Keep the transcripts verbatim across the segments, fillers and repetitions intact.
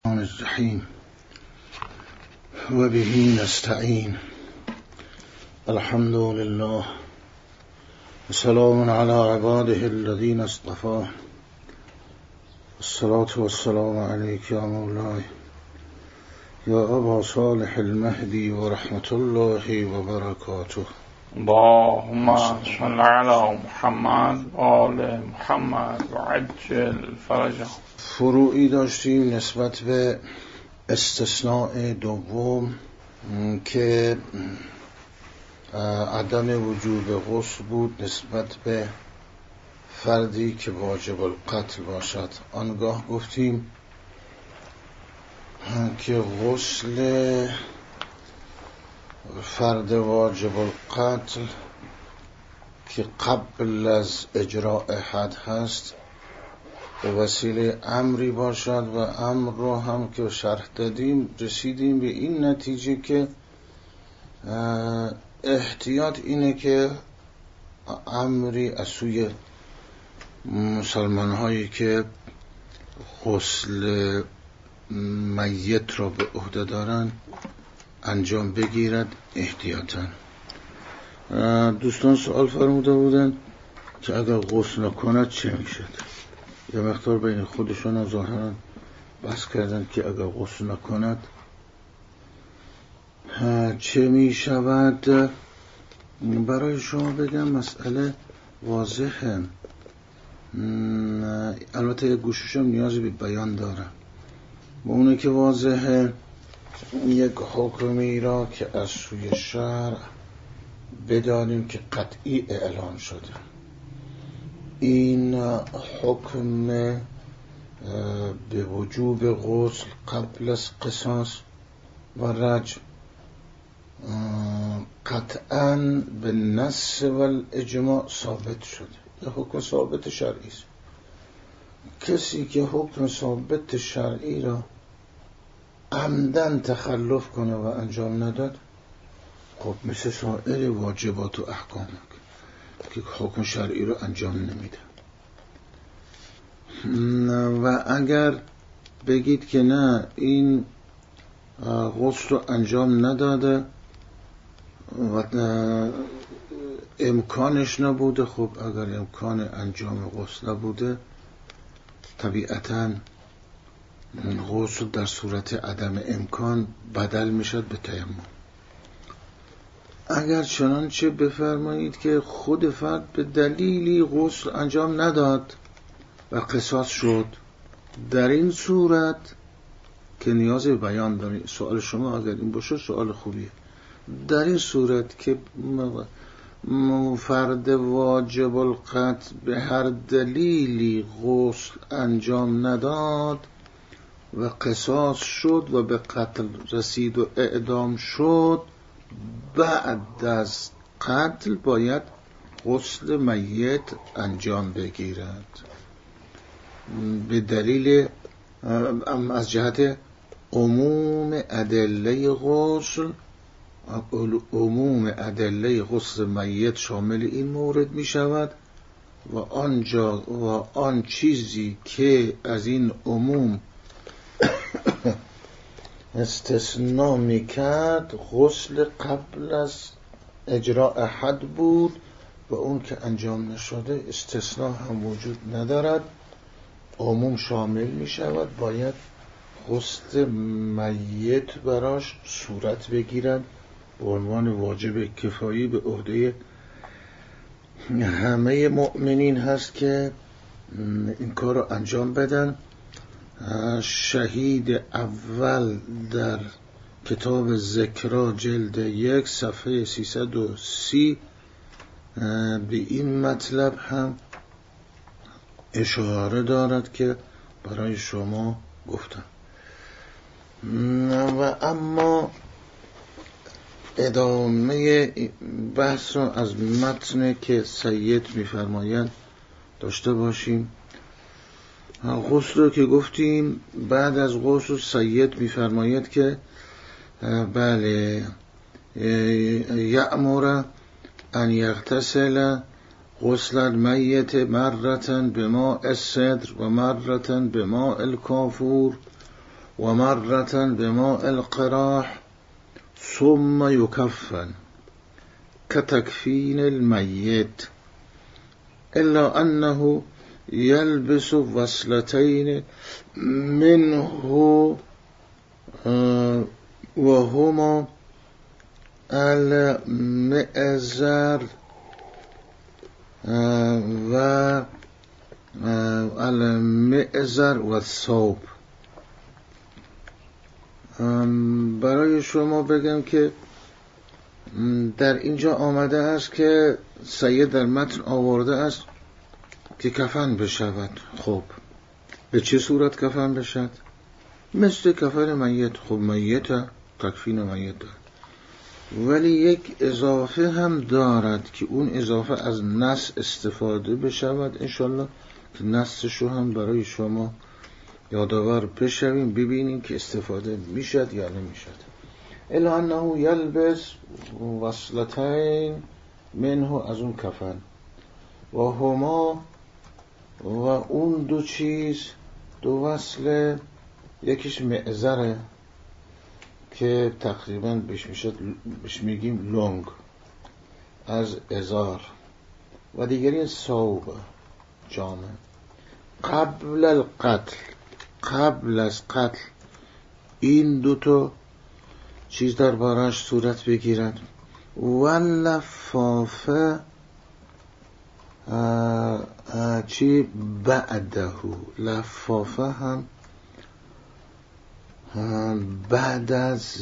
الرحیم و به نستعین. الحمد لله و سلام علی عباده الذین اصطفى. الصلاة والسلام علیک یا مولای یا ابا صالح المهدی و رحمت الله و برکاته. اللهم صل علی محمد و آل محمد و عجل فرجه. فروعی داشتیم نسبت به استثناء دوم که عدم وجوب غسل بود نسبت به فردی که واجب القتل باشد. آنگاه گفتیم که غسل فرد واجب القتل که قبل از اجراء حد هست به وسیله امری باشد و امر رو هم که شرح دادیم رسیدیم به این نتیجه که احتیاط اینه که امری از سوی مسلمان هایی که غسل میت را به عهده دارن انجام بگیرد احتیاطاً. دوستان سوال فرموده بودن که اگر غسل نکند چه میشد؟ یه مقدار بین خودشون ظاهرا بحث کردن که اگر غسل نکند چه می شود. برای شما بگم مسئله واضحه، البته یک گوششم نیازی به بیان دارم. با اونه که واضحه یک حکمی را که از سوی شرع بدانیم که قطعی اعلان شده، این حکم به وجوب غسل قبل از قصاص و رجم قطعاً به نص و الاجماع ثابت شده. یه حکم ثابت شرعی است. کسی که حکم ثابت شرعی را عمدن تخلف کنه و انجام نداد، خب مثل سایر واجبات و احکام که حکم شرعی رو انجام نمیده. و اگر بگید که نه این غسل رو انجام نداده و امکانش نبوده، خب اگر امکان انجام غسل نبوده طبیعتاً غسل در صورت عدم امکان بدل میشد به تیمم. اگر چنانچه بفرمایید که خود فرد به دلیلی غسل انجام نداد و قصاص شد، در این صورت که نیاز به بیان داریم، سوال شما اگر این باشه سوال خوبیه، در این صورت که فرد واجب القتل به هر دلیلی غسل انجام نداد و قصاص شد و به قتل رسید و اعدام شد، بعد از قتل باید غسل میت انجام بگیرد به دلیل از جهت عموم ادله غسل. عموم ادله غسل میت شامل این مورد می شود و آنجا و آن چیزی که از این عموم استثناء می کرد غسل قبل از اجراء حد بود و اون که انجام نشده استثناء هم وجود ندارد، عموم شامل می شود، باید غسل میت براش صورت بگیرد به عنوان واجب کفایی به عهده همه مؤمنین هست که این کار رو انجام بدن. شهید اول در کتاب ذکرا جلد یک صفحه سیصد و سی به این مطلب هم اشاره دارد که برای شما گفتم. و اما ادامه بحث رو از متن که سید می‌فرمایند داشته باشیم. غسل رو که گفتیم، بعد از غسل سید می‌فرماید که بله یأمر ان یغتسل غسل المیت مرة بماء السدر و مرة بماء الکافور و مرة بماء القراح ثم يكفن كتكفين الميت إلا أنه يلبس وصلتين منه وهما المئزر و المئزر و الثوب. برای شما بگم که در اینجا آمده است که سید در متن آورده است که کفن بشود. خب به چه صورت کفن بشود؟ مثل کفن میت. خب میت تکفین میت دارد، ولی یک اضافه هم دارد که اون اضافه از نص استفاده بشود. انشالله که نصشو هم برای شما یادآور بشویم، ببینیم که استفاده میشد یا نمیشد. الا انه یلبس وصلتین منه، از اون کفن، و هما، و اون دو چیز، دو وصله، یکیش معذره که تقریبا بهش میشد بهش میگیم لنگ از ازار، و دیگری ثوب جامه. قبل القتل، قبل از قتل این دوتا چیز در بارش صورت بگیرد. و لفافه چی بعده، لفافه هم بعد از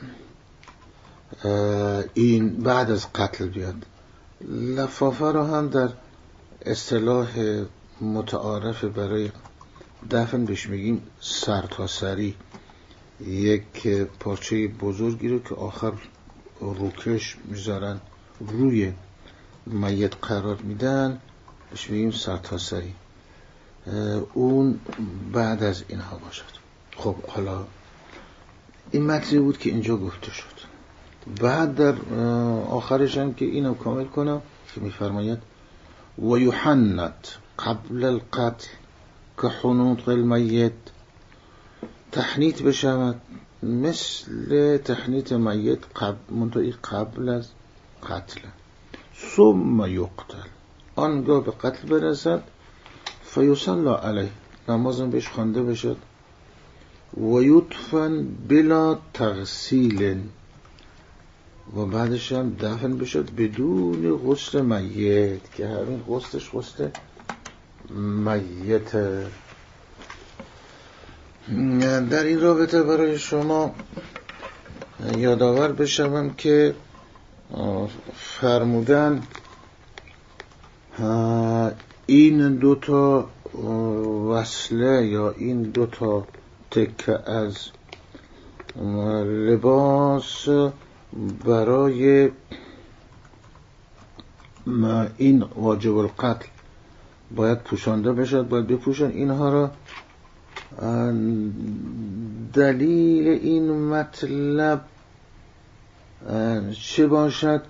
این، بعد از قتل بیاد. لفافه رو هم در اصطلاح متعارف برای دفن بهش میگیم سرتاسری، یک پارچه بزرگی رو که آخر روکش میذارن روی میت قرار میدن، بهش میگیم سرتاسری. اون بعد از اینها باشد. خب حالا این متنی بود که اینجا گفته شد. بعد در آخرش هم که اینو کامل کنم که میفرماید و یحنت قبل القتل که حنوط المیت، تحنیت بشود مثل تحنیت میت قبل منطقی قبل از قتل. ثم یقتل، آنگاه به قتل برسد. فیصلی علیه، نمازم بهش خوانده بشد. و یدفن بلا تغسیل، و بعدش هم دفن بشد بدون غسل میت، که همین غسلش غسل میت. در این رابطه برای شما یادآور بشم که فرمودن این دوتا وصله یا این دوتا تکه از لباس برای این واجب القتل باید پوشانده بشد، باید بپوشن اینها را. دلیل این مطلب چه باشد؟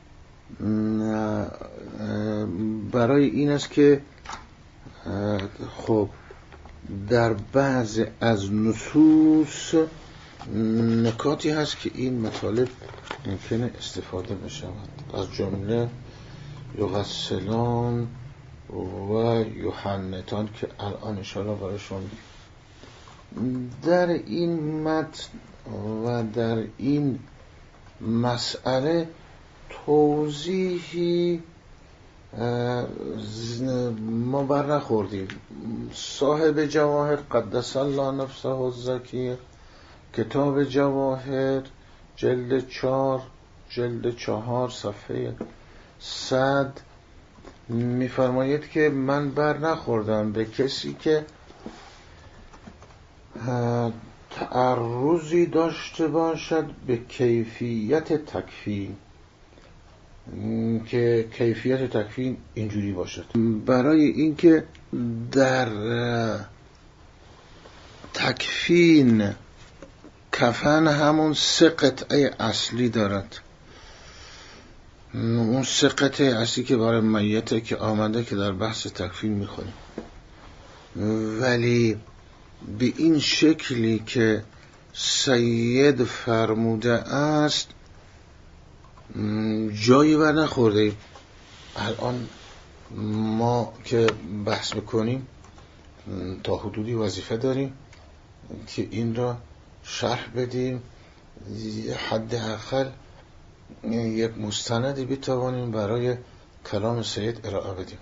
برای این است که خب در بعض از نصوص نکاتی هست که این مطالب ممکنه استفاده بشود، از جمله یغسلان و یحنتان که الان انشاءالله برای شما در این متن و در این مسئله توضیحی ما بر نخوردیم. صاحب جواهر قدس الله نفسه الزکی، کتاب جواهر جلد چهار جلد چهار صفحه صد میفرماید که من بر نخوردم به کسی که تعرضی داشته باشد به کیفیت تکفین، که کیفیت تکفین اینجوری باشد. برای اینکه در تکفین کفن همون سه قطعه اصلی دارد. اون سه قطعه اصلی که برای میته که آمده که در بحث تکفین میخونیم، ولی به این شکلی که سید فرموده است جایی بر نخورده ایم. الان ما که بحث میکنیم تا حدودی وظیفه داریم که این را شرح بدیم، حد اقل یک مستندی بتوانیم برای کلام سید ارائه بدیم.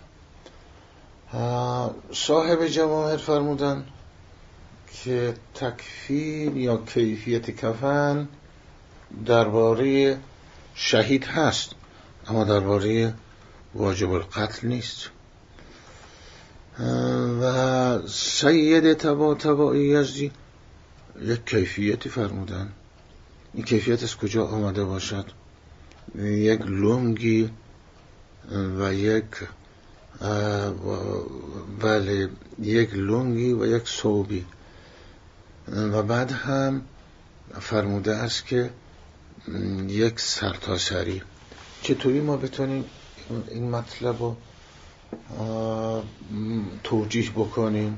صاحب جواهر فرمودن که تکفین یا کیفیت کفن درباره شهید هست، اما درباره واجب القتل نیست. و سید طباطبایی یزدی یک کیفیتی فرمودن. این کیفیت از کجا آمده باشد؟ یک لنگی و یک بله یک لنگی و یک ثوبی. و بعد هم فرموده است که یک سرتاسری. چطوری ما بتونیم این مطلب رو توجیه بکنیم؟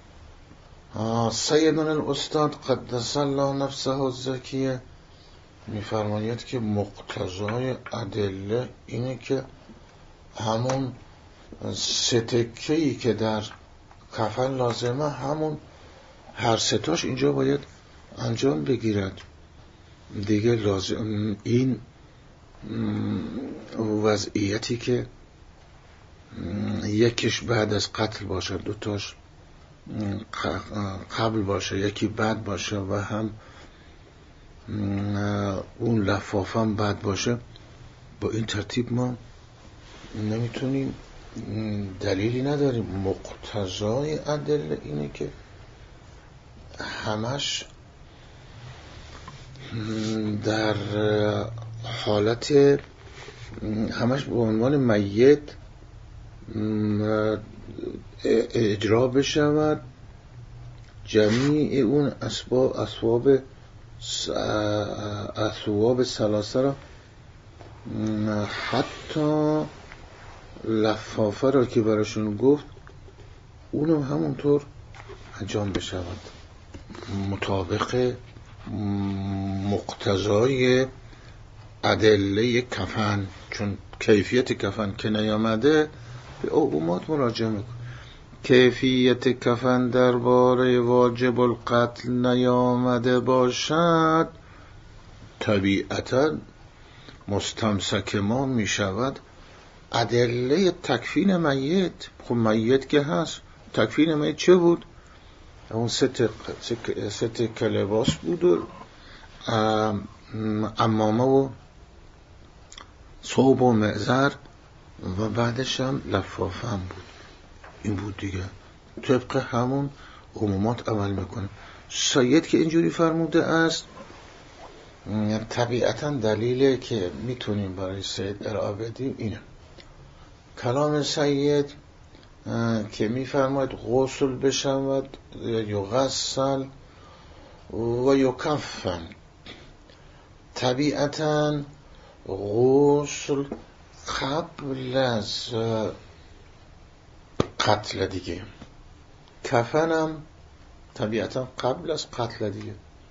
سیدنا الاستاد قدس الله نفسه الزکیه میفرماید که مقتضای ادله اینه که همون ستکه‌ای که در کفن لازمه همون هر ستاش اینجا باید انجام بگیرد دیگه. لازم این وضعیتی که یکیش بعد از قتل باشه، دوتاش قبل باشه، یکی بعد باشه و هم اون لفافه هم بعد باشه، با این ترتیب ما نمیتونیم، دلیلی نداریم. مقتضای ادله اینه که همش در حالت همش به عنوان میت اجرا بشود جمیع اون اسباب اسباب اسباب ثلاثه را، حتی لفافه را که براشون گفت اونم همونطور انجام بشود مطابق مقتضای ادله کفن. چون کیفیت کفن که نیامده به عمومات مراجعه میکن. کیفیت کفن درباره واجب القتل نیامده باشد، طبیعتا مستمسک ما میشود ادله تکفین میت. خب میت که هست، تکفین میت چه بود؟ اون ست ست لباس بود و عمامه و ثوب و معذر و بعدش هم لفافه هم بود. این بود دیگه، طبق همون عمومات عمل میکنه. سید که اینجوری فرموده است، طبیعتا دلیله که میتونیم برای سید ارائه بدیم اینه. کلام سید که میفرماید غسل بشود یغسل و یکفن، طبیعتا غسل قبل از قتل دیگه، کفنم طبیعتا قبل از قتل دیگه.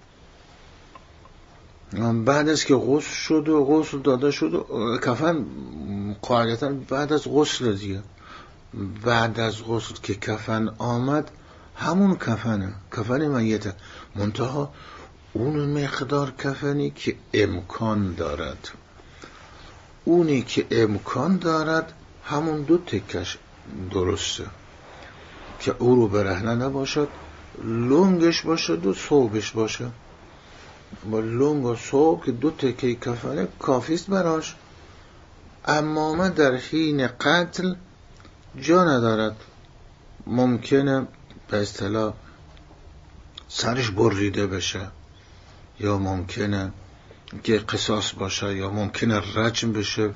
بعد از که غسل شد و غسل داده شد و کفن قاعدتا بعد از غسل دیگه. بعد از غسل که کفن آمد همون کفنه، کفن میته، منتها اون مقدار کفنی که امکان دارد، اونی که امکان دارد همون دو تکش درسته که او رو برهنه نباشد، لنگش باشد و ثوبش باشه. با لنگ و ثوب که دو تکه کفنه کافیست براش. اما در حین قتل جا ندارد، ممکنه به اصطلاح سرش بریده بشه، یا ممکنه که قصاص باشه، یا ممکنه رجم بشه،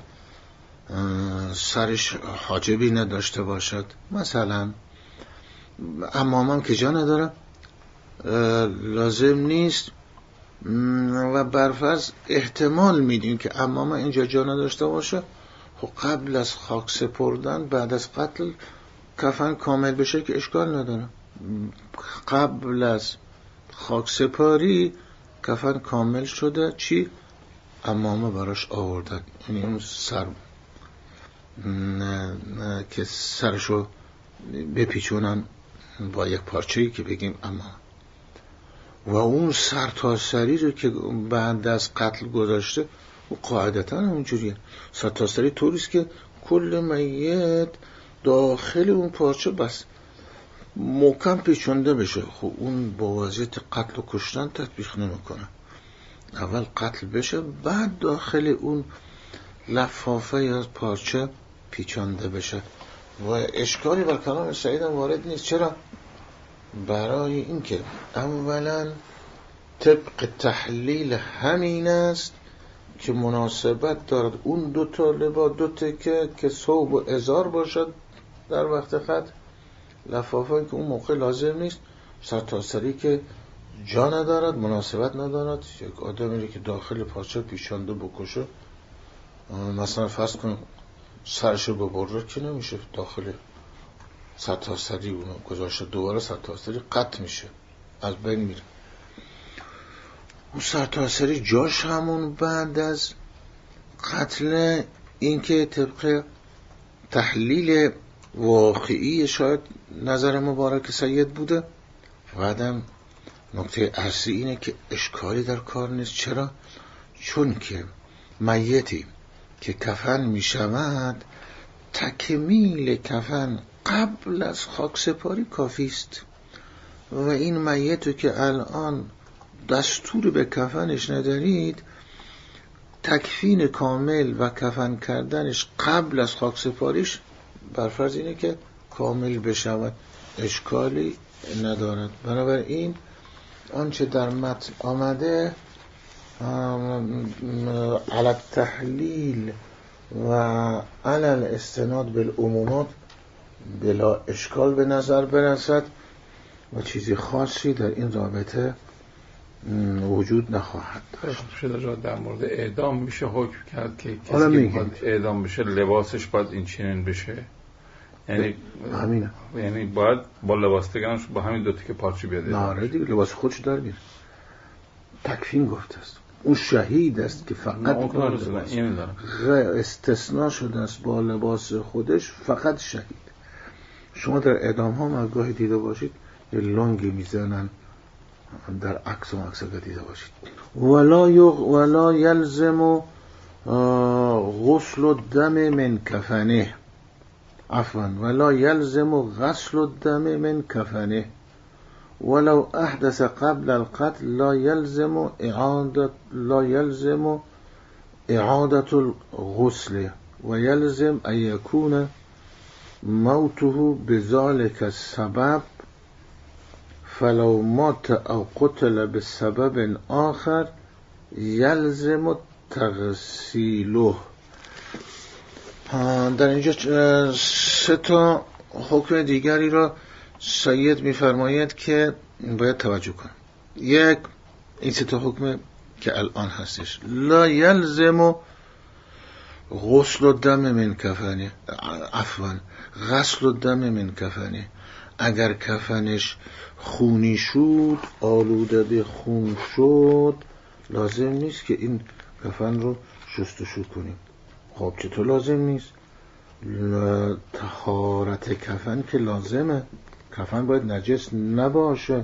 سرش حاجبی نداشته باشد مثلا. عمامم که جا نداره لازم نیست و برفرض احتمال میدیم که عمامه اینجا جا نداشته باشه، خب قبل از خاک سپردن بعد از قتل کفن کامل بشه که اشکال نداره، قبل از خاک سپاری کفن کامل شده، چی؟ عمامه براش آوردن، یعنی اون سر نه نه که سرشو بپیچونن با یک پارچه‌ای که بگیم عمامه، و اون سر تا سری رو که بعد از قتل گذاشته و قاعدتا همونجوریه، سر تا سری طوریست که کل میت داخل اون پارچه بس محکم پیچونده بشه. خب اون با وضعیت قتل و کشتن تطبیق نمیکنه، اول قتل بشه بعد داخل اون لفافه یا پارچه پیچونده بشه و اشکالی بر کلام سعید هم وارد نیست. چرا؟ برای اینکه اولا طبق تحلیل همین است که مناسبت دارد اون دو تا لباس، دو تکه که ثوب و ازار باشد در وقت قتل، لفافه که اون موقع لازم نیست، سر تا سری که جا ندارد، مناسبت ندارد. یک آدمی که داخل پارچه پیچانده بکشه، مثلا فرض کن سرشو ببره که نمیشه داخل سر تا سری اونو گذاشته، دوباره سر تا سری قطع میشه، از بین میره. اون سر تا سری جاش همون بعد از قتل، این که طبق تحلیل واقعی شاید نظر مبارک سید بوده. بعدم نکته اصلی اینه که اشکالی در کار نیست. چرا؟ چون که میتی که کفن می شود، تکمیل کفن قبل از خاک سپاری کافی است و این میتو که الان دستور به کفنش ندارید، تکفین کامل و کفن کردنش قبل از خاک سپاریش بر فرض اینه که کامل بشود، اشکالی ندارد. بنابراین آنچه در متن آمده علی التحلیل و علی الاستناد بالعمومات بلا اشکال به نظر برسد و چیزی خاصی در این رابطه وجود نخواهد داشت. شده در مورد اعدام میشه حکم کرد که کسی که باید اعدام بشه لباسش باید این چنین بشه، یعنی همینه، یعنی باید با لباس دیگرش با همین دو تیکه پارچه بیاد. نه دیگه لباس خودش در میره. تکفین گفته است، اون شهید است که فقط استثناء شده است با لباس خودش، فقط شهید. شما در اعدام ها مگاهی دیده باشید یه لنگی میزنن، در عکس و عکس دیده باشید. ولا یغ ولا یلزم غسل الدم من کفنه، عفوا ولا یلزم غسل الدم من کفنه ولو احدث قبل القتل لا يلزم اعادة لا يلزم اعادة الغسل ويلزم ان يكون موته بذلك السبب فلو مات او قتل بسبب آخر يلزم تغسيله. در اینجا سه تا حکم دیگری را سید میفرماید که باید توجه کنم. یک، این سه تا حکم که الان هستش، لا یلزم غسل الدم من کفنه، عفوا غسل الدم من کفنه، اگر کفنش خونی شد، آلوده به خون شد، لازم نیست که این کفن رو شستشو کنیم. خب چطور لازم نیست؟ طهارت کفن که لازمه، کفن باید نجس نباشه.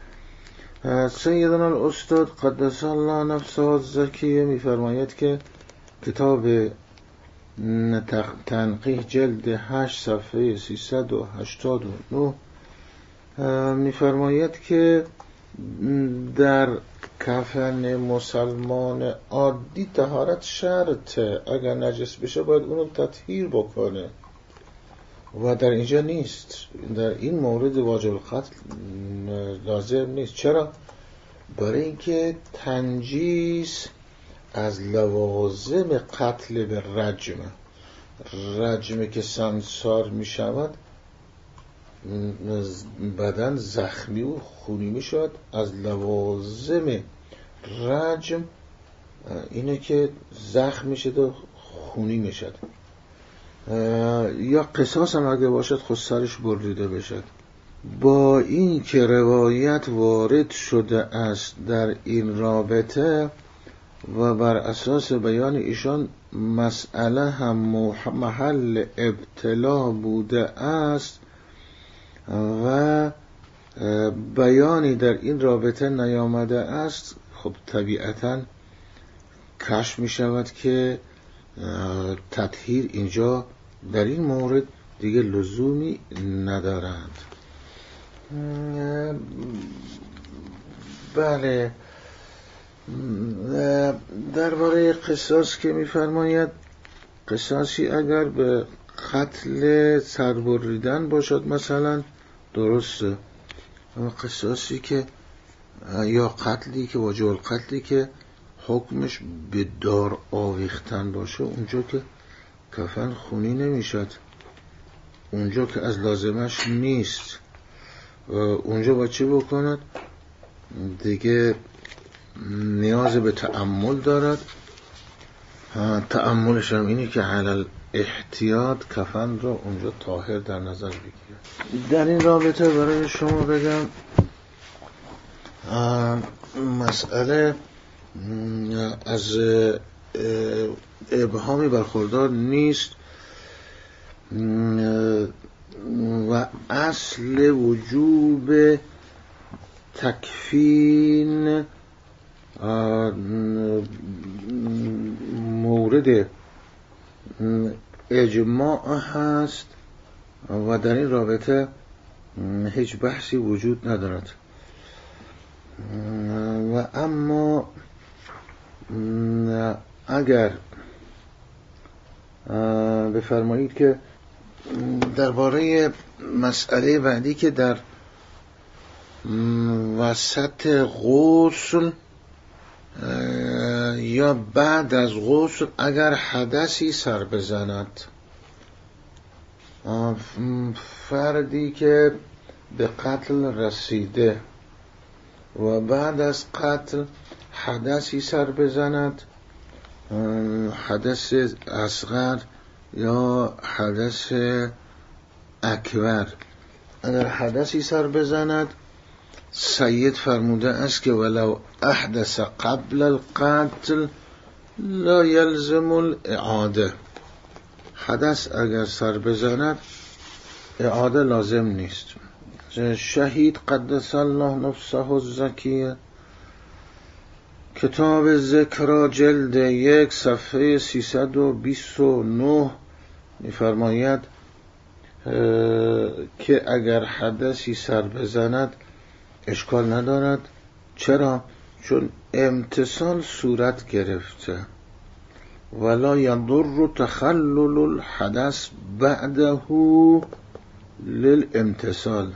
سیدنا الاستاد قدس الله نفسه الزکیه میفرماید که کتاب تنقیح جلد هشت صفحه سیصد و هشتاد و نه میفرماید که در کفن مسلمان عادی طهارت شرطه، اگر نجس بشه باید اونو تطهیر بکنه و در اینجا نیست. در این مورد واجب القتل لازم نیست. چرا؟ برای اینکه تنجیس از لوازم قتل به رجم، رجم که سنگسار می شود بدن زخمی و خونی می شود، از لوازم رجم اینه که زخم می شد و خونی می شد. یا قصاص هم اگه باشد خود سرش بریده بشد، با این که روایت وارد شده است در این رابطه و بر اساس بیان ایشان مسئله هم محل ابتلا بوده است و بیانی در این رابطه نیامده است، خب طبیعتاً کشف می شود که تطهیر اینجا در این مورد دیگه لزومی ندارند. بله، درباره قصاص که می‌فرماید قصاصی اگر به قتل سربریدن باشد مثلا درسته، اما قصاصی که یا قتلی که واجب القتلی که حکمش به دار آویختن باشه، اونجا که کفن خونی نمیشد، اونجا که از لازمش نیست، اونجا با چه بکند؟ دیگه نیاز به تأمل دارد. تأملش هم اینی که علل احتیاط کفن را اونجا طاهر در نظر بگیرد. در این رابطه برای شما بگم مسئله از ابهامی برخوردار نیست و اصل وجوب تکفین مورد اجماع هست و در این رابطه هیچ بحثی وجود ندارد. و اما اگر بفرمایید که درباره مسئله بعدی که در وسط غسل یا بعد از غسل اگر حدثی سر بزند، فردی که به قتل رسیده و بعد از قتل حدثی سر بزند، حدث اصغر یا حدث اکبر، اگر حدثی سر بزند، سید فرموده است که ولو احدث قبل القتل لا يلزم الاعاده، حدث اگر سر بزند اعاده لازم نیست. شهید قدس الله نفسه الزکیه کتاب ذکر جلد یک صفحه سیصد و بیست و نه می‌فرماید که اگر حدثی سر بزند اشکال ندارد. چرا؟ چون امتثال صورت گرفته. ولا یضر تخلل الحدث بعده للامتثال،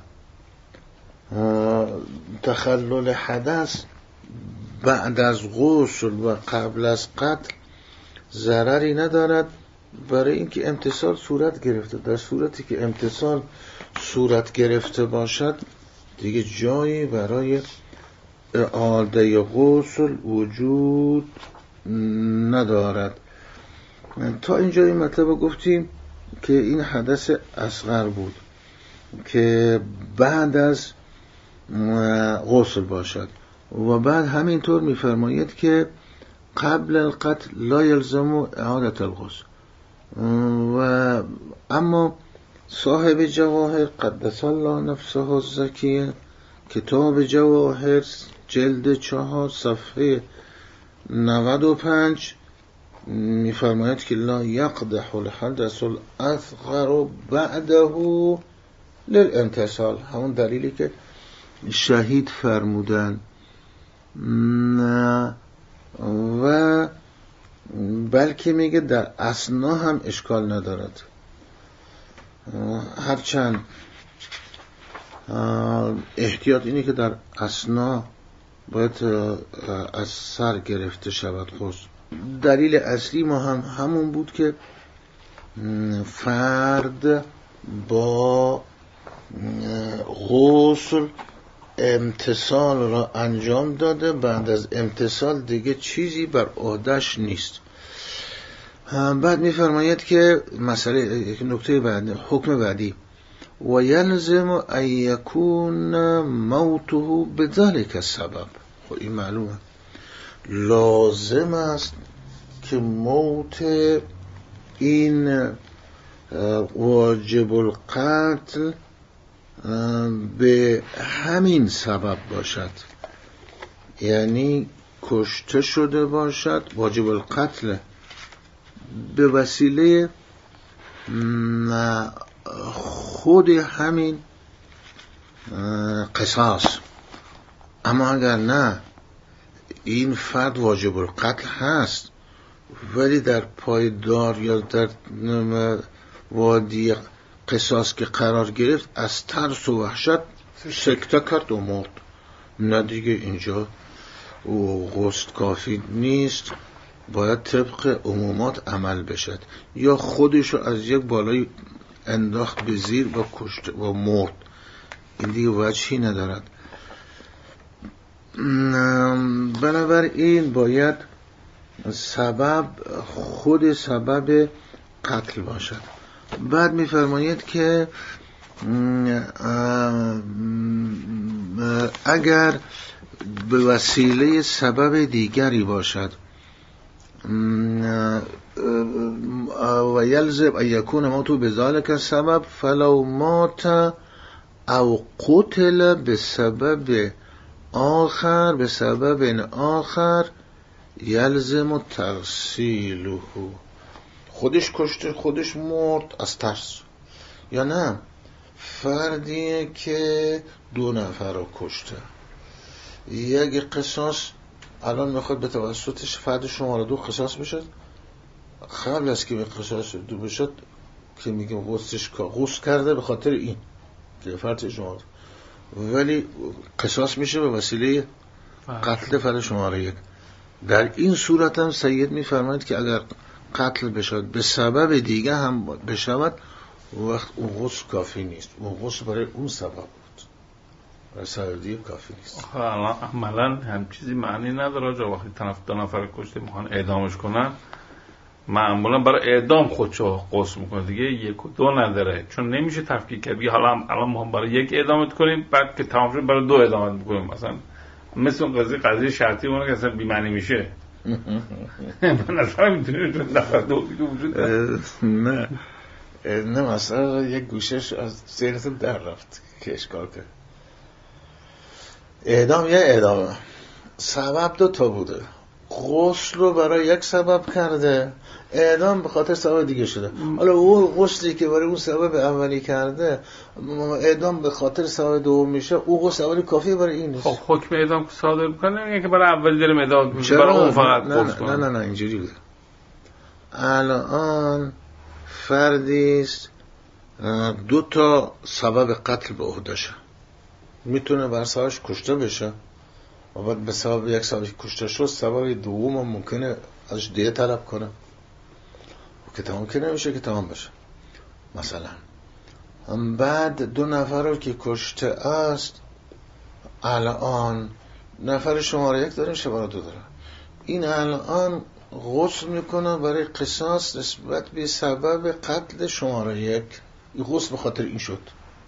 تخلل حدث بعد از غسل و قبل از قتل ضرری ندارد، برای اینکه امتثال صورت گرفته. در صورتی که امتثال صورت گرفته باشد دیگه جایی برای اعاده غسل وجود ندارد. تا اینجا این مطلب گفتیم که این حدث اصغر بود که بعد از غسل باشد و بعد همینطور میفرماید که قبل القتل لا یلزم اعاده الغسل. و اما صاحب جواهر قدس الله نفسه الزکیه کتاب جواهر جلد چهار صفحه نود و پنج میفرماید که لا یقدح الحدث الاصغر بعده للامتثال، همون دلیلی که شهید فرمودن. و بلکه میگه در اثنا هم اشکال ندارد، هرچند احتیاط اینه که در اثنا باید از سر گرفته شود غسل. دلیل اصلی ما هم همون بود که فرد با غسل امتثال را انجام داده، بعد از امتثال دیگه چیزی بر عهده‌اش نیست. بعد میفرماید که مسئله نکته بعدی، حکم بعدی و یلزم ان یکون موته بذلک السبب. خب این معلومه لازم است که موت این واجب القتل به همین سبب باشد، یعنی کشته شده باشد واجب القتل به وسیله خود همین قصاص. اما اگر نه این فرد واجب القتل هست ولی در پایدار یا در وادی قصاص که قرار گرفت از ترس و وحشت سکته کرد و مرد، نه دیگه اینجا غسل کافی نیست، باید طبق عمومات عمل بشد، یا خودشو از یک بالای انداخت به زیر و کشت و مرد، این دیگه وجهی ندارد. بنابراین باید سبب خود سبب قتل باشد. بعد می‌فرماید که اگر به وسیله سبب دیگری باشد و یلزم ان یکون موته بذلک السبب فلو مات او قتل بسبب آخر بسبب آخر یلزم تغسیله، خودش کشته خودش مرد از ترس، یا نه فردیه که دو نفر رو کشته، یک قصاص الان میخواد به توسطش فرد شماره دو قصاص بشد، قبل از که به قصاص دو بشد که میگیم غصش غص کرده به خاطر این که فرد شماره، ولی قصاص میشه به وسیله قتل فرد شماره یک. در این صورت هم سید میفرماید که اگر قتل بشد به سبب دیگه هم بشود وقت اون غسل کافی نیست، اون غسل برای اون سبب بود، برای سبب دیگه کافی نیست. عملا هم چیزی معنی نداره جا وقتی طرف دو نفر کشته میخوان اعدامش کنن معمولا برای اعدام خودشو غسل میکنه دیگه، یک و دو نداره، چون نمیشه تفکیک کرد. حالا الان ما برای یک اعدامت کنیم بعد که تمام شد برای دو اعدامت میکنیم، مثلا مثل اون قضیه قضیه شرطی اونه که اصلا بی‌معنی میشه. من اصلا میتونیم چون نفر دو وجود نه نه مثلا یک گوشش از ذهنتون در رفت که اشکال کرد. اعدام یه اعدامه، سبب دو تا بوده، غسل رو برای یک سبب کرده، اعدام به خاطر سبب دیگه شده. حالا اون غسلی که برای اون سبب اولی کرده اعدام به خاطر سبب دوم میشه، اون غسل اولی کافیه برای این نیست. خب حکم اعدام صادر میکنه نمیگه که برای اولی داریم اعدام میشه برای اون فقط غسل کنه. نه نه نه اینجوری بوده. الان فردی است دو تا سبب قتل به عهده‌شه، میتونه بر سرش کشته بشه و بعد به سبب یک سبب کشته شد سبب دوم هم ممکنه ازش دیه طلب کنه که تمام که نمیشه که تمام بشه. مثلا بعد دو نفر رو که کشته است، الان نفر شماره یک داره شماره دو داره، این الان غسل میکنه برای قصاص نسبت به سبب قتل شماره یک، این غسل به خاطر این شد،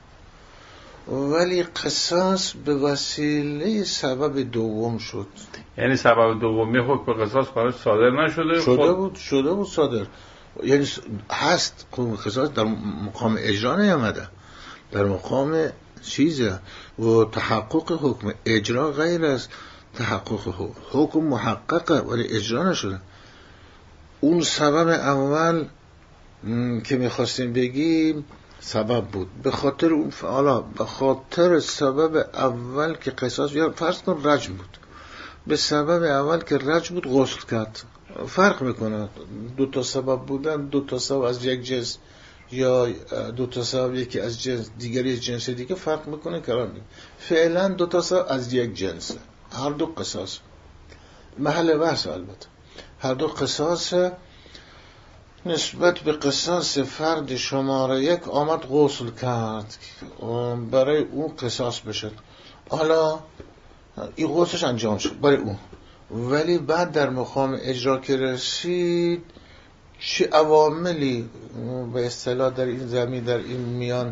ولی قصاص به وسیله سبب دوم شد. یعنی سبب دومی حکم قصاص براش صادر نشده؟ شده بود شده بود صادر، یعنی هست حکم قصاص در مقام اجرا نیامده، در مقام چیزه و تحقق حکم اجرا غیر از تحقق حکم حکم محققه ولی اجرا نشده. اون سبب اول که میخواستیم بگیم سبب بود، به خاطر اون فعلا به خاطر سبب اول که قصاص، یا فرض کن رجم بود، به سبب اول که رجم بود غسل کرد. فرق میکنه دو تا سبب بودن، دو تا سبب از یک جنس یا دو تا سبب یکی از جنس دیگری از جنس دیگه فرق میکنه کلام. فعلا دو تا سبب از یک جنسه، هر دو قصاص، محل بحث البته هر دو قصاص. نسبت به قصاص فرد شماره یک آمد غسل کرد برای اون قصاص بشد، حالا این غسلش انجام شد برای اون، ولی بعد در مقام اجرا که رسید چه عواملی به اصطلاح در این زمین در این میان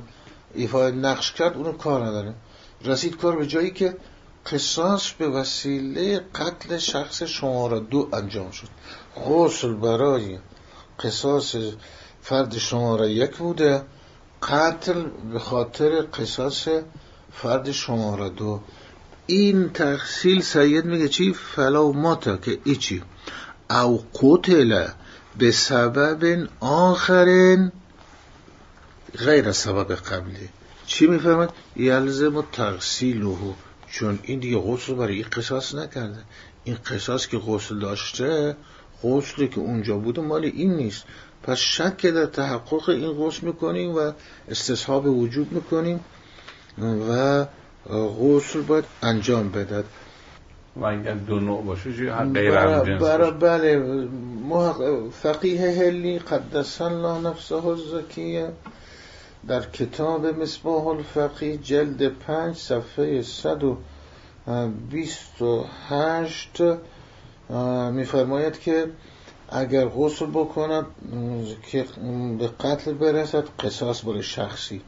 ایفای نقش کرد اونو کار نداره. رسید کار به جایی که قصاص به وسیله قتل شخص شماره دو انجام شد. غسل برای قصاص فرد شماره یک بوده، قتل به خاطر قصاص فرد شماره دو. این تفصیل سید میگه چی؟ فلو ماتا که ایچی او قتل به سبب آخرین غیر سبب قبلی. چی میفهمد؟ یلزم تغسیله، چون این دیگه غسل برای این قصاص نکرده. این قصاص که غسل داشته، غسلی که اونجا بوده مال این نیست، پس شک در تحقق این غسل میکنیم و استصحاب وجود میکنیم و غسل باید انجام بدد. و اگر دو نوع باشه چی غیر هم جنس باشه؟ بله. فقیه هلی قدس الله نفسه الزکیه در کتاب مصباح الفقیه جلد پنج صفحه صد و بیست و هشت میفرماید که اگر غسل بکند که به قتل برسد قصاص برای شخصی.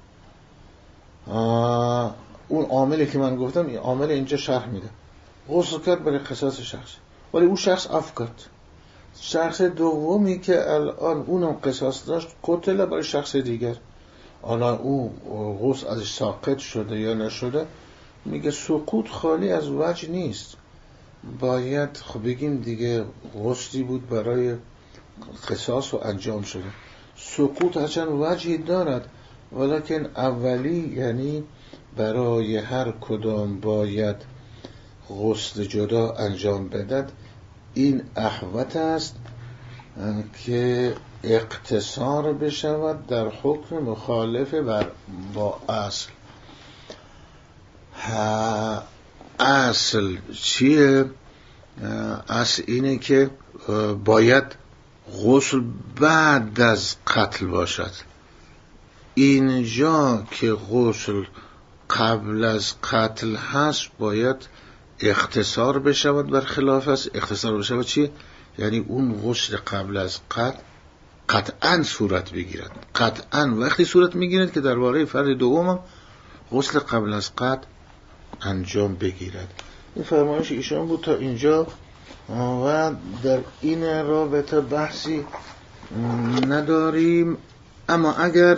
اون عاملی که من گفتم، این عامل اینجا شرح میده. غسل کرد برای قصاص شخصی، ولی اون شخص عفو کرد. شخص دومی که الان اونم قصاص داشت قتل برای شخص دیگر. الان اون غسل ازش ساقط شده یا نشده، میگه سقوط خالی از وجه نیست. باید خب بگیم دیگه غسلی بود برای قصاص و انجام شده. سقوط هرچند وجهی دارد، ولیکن اولی یعنی برای هر کدام باید غسل جدا انجام بدد. این احوط است که اقتصار بشود در حکم مخالف با اصل. اصل چیه؟ اصل اینه که باید غسل بعد از قتل باشد. اینجا که غسل قبل از قتل هست باید اختصار بشود. بر خلاف است اختصار بشود چیه؟ یعنی اون غسل قبل از قتل قطعاً صورت بگیرد. قطعاً وقتی صورت میگیرد که درباره فرد دوم غسل قبل از قتل انجام بگیرد. این فرمایش ایشان بود تا اینجا و در این رابطه بحثی نداریم. اما اگر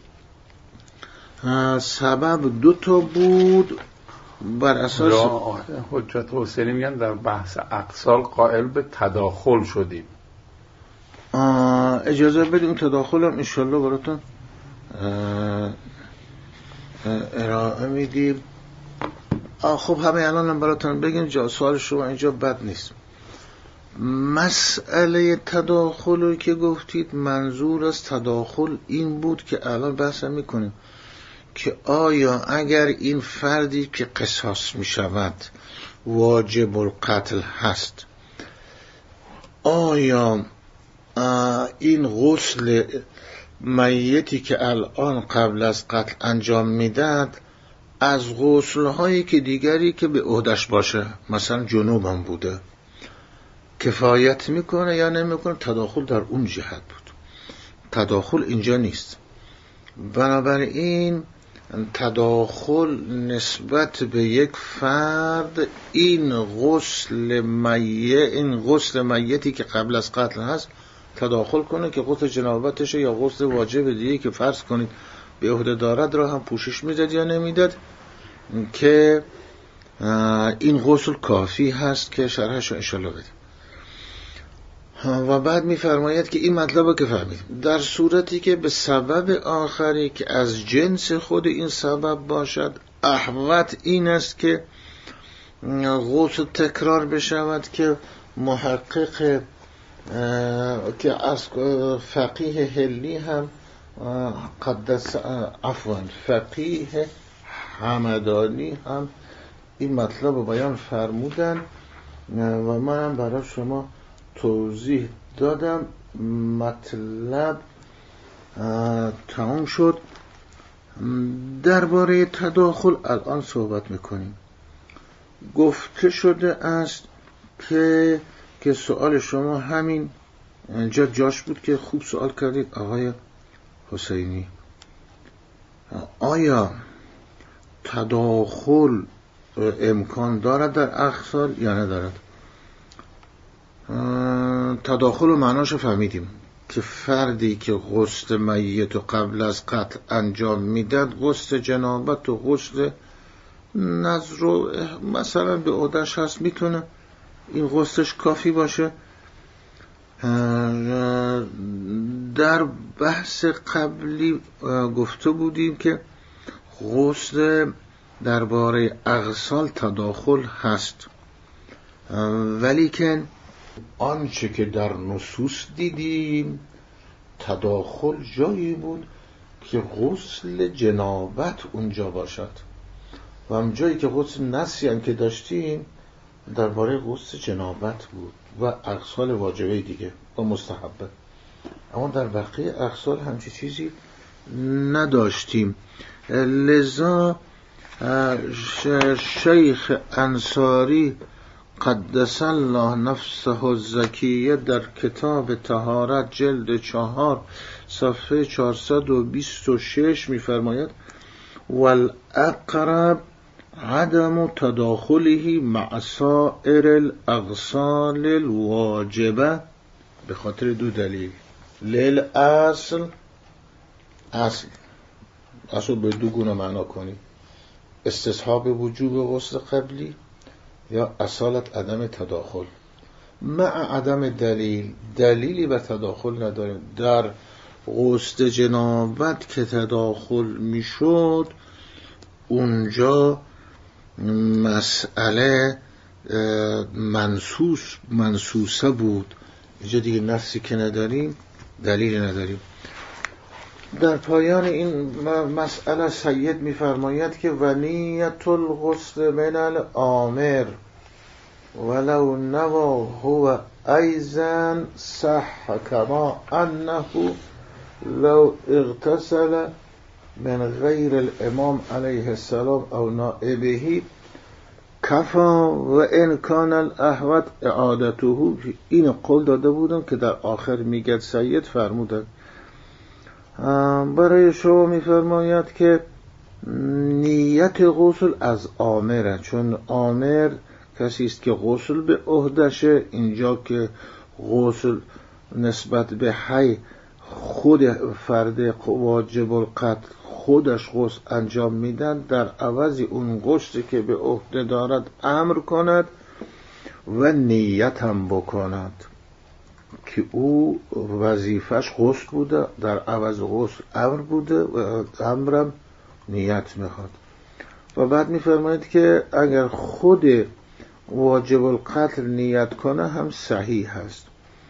سبب دو تا بود بر اساس حجت حسینی میگن در بحث اقسال قائل به تداخل شدیم. اجازه بدید اون تداخل هم انشالله براتون ارائه میدیم. خب همه الان هم براتون بگیم، جا سوال شما اینجا بد نیست. مسئله تداخل که گفتید، منظور از تداخل این بود که الان بحث میکنیم که آیا اگر این فردی که قصاص میشود واجب القتل هست، آیا این غسل میتی که الان قبل از قتل انجام میداد از غسل هایی که دیگری که به عهدش باشه، مثلا جنوب هم بوده، کفایت میکنه یا نمیکنه؟ تداخل در اون جهت بود، تداخل اینجا نیست. بنابراین تداخل نسبت به یک فرد این غسل میت، این غسل میتی که قبل از قتل هست تداخل کنه که غسل جنابتشه یا غسل واجب دیگه که فرض کنید به عهده دارد را هم پوشش میداد یا نمیداد، که این غسل کافی هست که شرحش رو انشالله بدیم. و بعد میفرماید که این مطلب که فهمید در صورتی که به سبب آخری که از جنس خود این سبب باشد، احوط این است که غسل تکرار بشود که محقق که از فقیه هلی هم قدس عفوا فقیه همدانی هم این مطلب رو بیان فرمودن و منم برای شما توضیح دادم. مطلب تمام شد. درباره تداخل الان صحبت میکنیم. گفته شده است که که سوال شما همین جا جاش بود که خوب سوال کردید آقای حسینی. آیا تداخل امکان دارد در اغسال یا ندارد؟ تداخل و معناش فهمیدیم که فردی که غسل میت و قبل از قتل انجام میداد غسل جنابت و غسل نظر و مثلا به عهده‌اش هست، میتونه این غسلش کافی باشه. در بحث قبلی گفته بودیم که غسل درباره اغسال تداخل هست، ولی که آنچه که در نصوص دیدیم تداخل جایی بود که غسل جنابت اونجا باشد و هم جایی که غسل نسیم که داشتیم درباره غسل جنابت بود و اغسال واجبه دیگه و مستحبه، اما در بقیه اغسال همچی چیزی نداشتیم. لذا شیخ انصاری قدس الله نفسه الزکیه در کتاب طهارت جلد چهار صفحه چهارصد و بیست و شش می‌فرماید والاقرب عدم تداخله مع سائر الاغسال الواجبه، به خاطر دو دلیل. للاصل، اصل اصل به دو گونه معنا کنی، استصحاب وجوب غسل قبلی یا اصالت عدم تداخل. مع عدم دلیل، دلیلی بر تداخل نداریم. در غسل جنابت که تداخل میشد اونجا مسئله منسوس منسوسه بود، اینجا دیگه نفسی که نداریم دلیلی نداریم. در پایان این مسئله سید می‌فرماید که و نیت الغسل من الآمر ولو نوا هو ایضا صح کما انه لو اغتسل من غیر الامام علیه السلام او نائبه کفا و ان کان الاحوط اعادته. این قول داده بودم که در آخر میگه سید فرمودند برای شما میفرماید که نیت غسل از آمره، چون آمر کسی است که غسل به عهدشه. اینجا که غسل نسبت به حی خود فرد واجب القتل خودش غسل انجام میدن، در عوضی اون غسلی که به عهده دارد امر کند و نیت هم بکند که او وظیفش غسل بوده، در عوض غسل امر بوده و امرم نیت میخواد. و بعد میفرماید که اگر خود واجب القتل نیت کنه هم صحیح هست.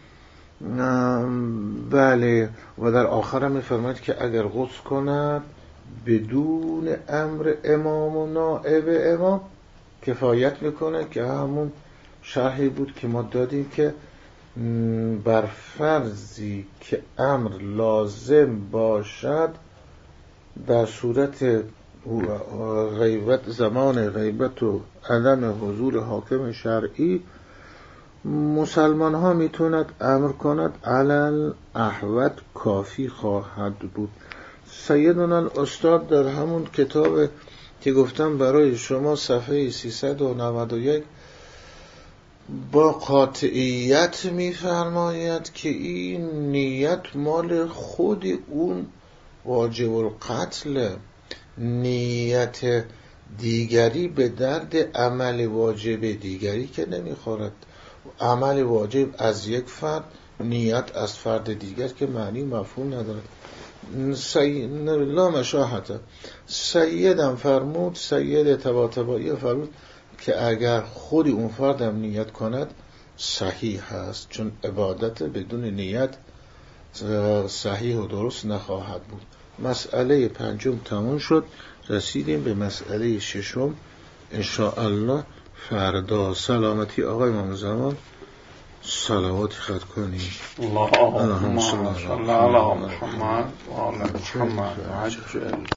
بله. و در آخر هم میفرماید که اگر غسل کند بدون امر امام و نائب امام کفایت میکنه، که همون شرحی بود که ما دادیم که بر فرضی که امر لازم باشد در صورت غیبت، زمان غیبت و عدم حضور حاکم شرعی، مسلمان ها میتوند امر کند علل احوط کافی خواهد بود. سیدنا الاستاد در همون کتاب که گفتم برای شما صفحه سیصد و نود و یک با قاطعیت میفرماید که این نیت مال خود اون واجب القتل، نیت دیگری به درد عمل واجب دیگری که نمیخورد. عمل واجب از یک فرد، نیت از فرد دیگر که معنی مفهوم ندارد. سی... لا مشاهده. سیدم فرمود، سید طباطبایی فرمود که اگر خود اون فردم نیت کند صحیح هست، چون عبادت بدون نیت صحیح و درست نخواهد بود. مسئله پنجم تموم شد، رسیدیم به مسئله ششم انشاءالله فردا. سلامتی آقای امام زمان، صلوات خط کنیم. اللهم صل علی محمد و علی محمد.